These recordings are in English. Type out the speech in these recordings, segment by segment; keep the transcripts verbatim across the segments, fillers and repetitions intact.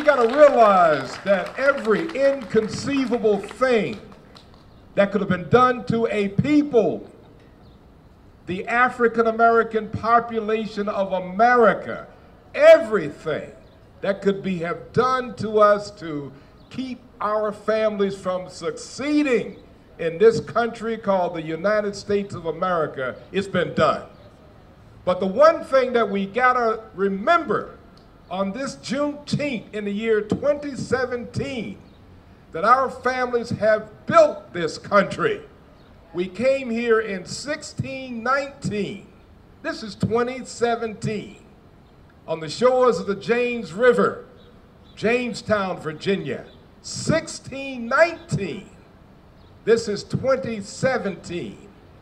got to realize that every inconceivable thing that could have been done to a people, the African American population of America, everything that could be have done to us to keep our families from succeeding in this country called the United States of America, it's been done. But the one thing that we gotta remember on this Juneteenth in the year twenty seventeen, that our families have built this country. We came here in sixteen nineteen. This is twenty seventeen. On the shores of the James River, Jamestown, Virginia. sixteen nineteen. This is twenty seventeen.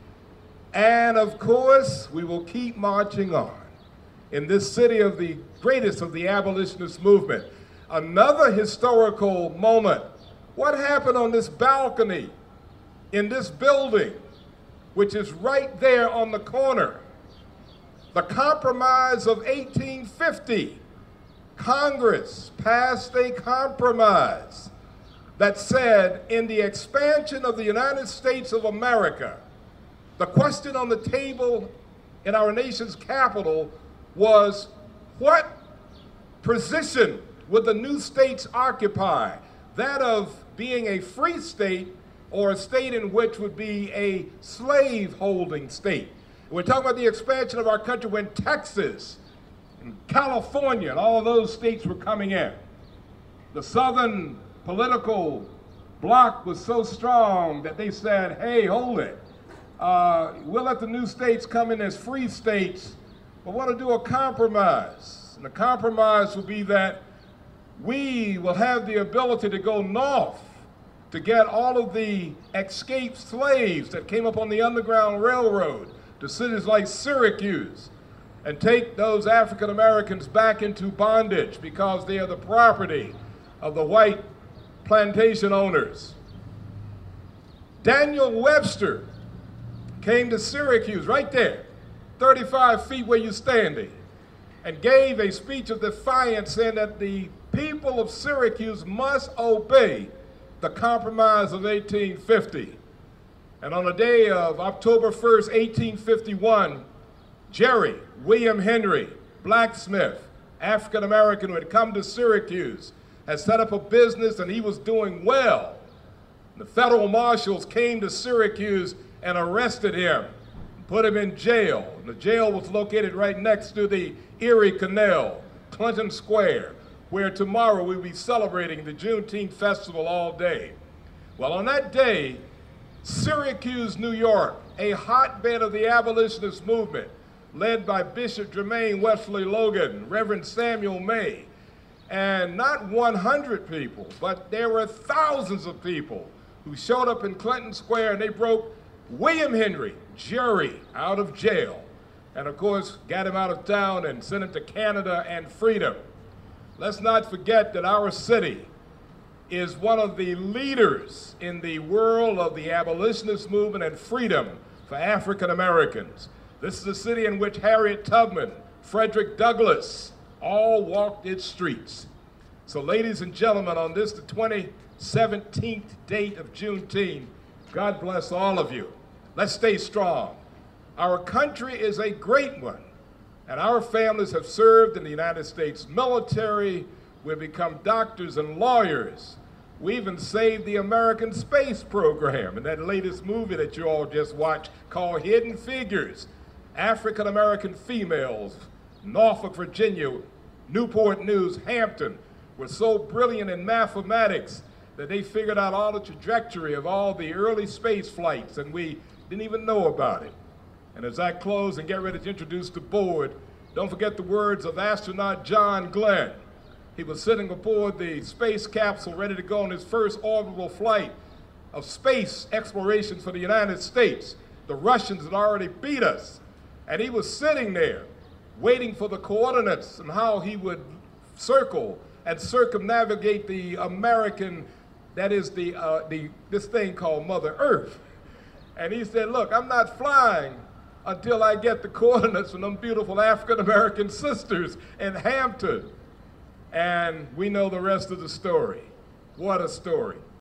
And of course, we will keep marching on in this city of the greatest of the abolitionist movement. Another historical moment. What happened on this balcony in this building, which is right there on the corner? The Compromise of eighteen fifty. Congress passed a compromise that said in the expansion of the United States of America, the question on the table in our nation's capital was, what position would the new states occupy? That of being a free state or a state in which would be a slave-holding state. We're talking about the expansion of our country when Texas and California and all of those states were coming in. The Southern political bloc was so strong that they said, hey, hold it. Uh, we'll let the new states come in as free states, but want to do a compromise. And the compromise will be that we will have the ability to go north to get all of the escaped slaves that came up on the Underground Railroad to cities like Syracuse and take those African Americans back into bondage because they are the property of the white plantation owners. Daniel Webster came to Syracuse, right there, thirty-five feet where you're standing, and gave a speech of defiance saying that the people of Syracuse must obey the Compromise of eighteen fifty. And on the day of October first, eighteen fifty-one, Jerry William Henry, blacksmith, African American who had come to Syracuse, had set up a business and he was doing well. The federal marshals came to Syracuse and arrested him, put him in jail. And the jail was located right next to the Erie Canal, Clinton Square, where tomorrow we'll be celebrating the Juneteenth festival all day. Well, on that day, Syracuse, New York, a hotbed of the abolitionist movement, led by Bishop Jermaine Wesley Logan, Reverend Samuel May, and not one hundred people, but there were thousands of people who showed up in Clinton Square, and they broke William Henry, Jerry, out of jail, and of course got him out of town and sent him to Canada and freedom. Let's not forget that our city is one of the leaders in the world of the abolitionist movement and freedom for African Americans. This is a city in which Harriet Tubman, Frederick Douglass, all walked its streets. So ladies and gentlemen, on this the twenty seventeenth date of Juneteenth, God bless all of you. Let's stay strong. Our country is a great one, and our families have served in the United States military. We've become doctors and lawyers. We even saved the American space program in that latest movie that you all just watched called Hidden Figures. African American females, Norfolk, Virginia, Newport News, Hampton, were so brilliant in mathematics that they figured out all the trajectory of all the early space flights, and we didn't even know about it. And as I close and get ready to introduce the board, don't forget the words of astronaut John Glenn. He was sitting aboard the space capsule ready to go on his first orbital flight of space exploration for the United States. The Russians had already beat us, and he was sitting there waiting for the coordinates and how he would circle and circumnavigate the American, that is the, uh, the, this thing called Mother Earth. And he said, look, I'm not flying until I get the coordinates from them beautiful African American sisters in Hampton. And we know the rest of the story. What a story.